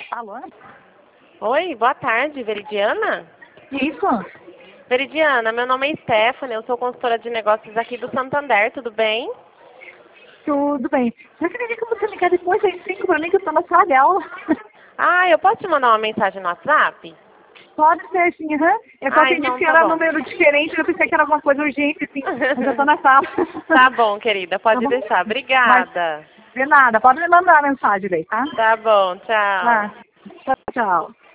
Alô? Oi, boa tarde, Veridiana? Isso? Veridiana, meu nome é Stephanie, eu sou consultora de negócios aqui do Santander, tudo bem? Tudo bem. Você acredita que você ligar depois das 5 pra mim que eu tô na sala de aula? Ah, eu posso te mandar uma mensagem no WhatsApp? Pode ser, sim, aham. Eu só entendi Então que tá era bom. número diferente, eu pensei que era alguma coisa urgente, assim. Mas eu tô na sala. Tá bom, querida, Tá pode bom? deixar. Mas, Obrigada. de nada, pode me mandar a mensagem daí, tá? Tá bom, tchau. Tá. Tchau, tchau.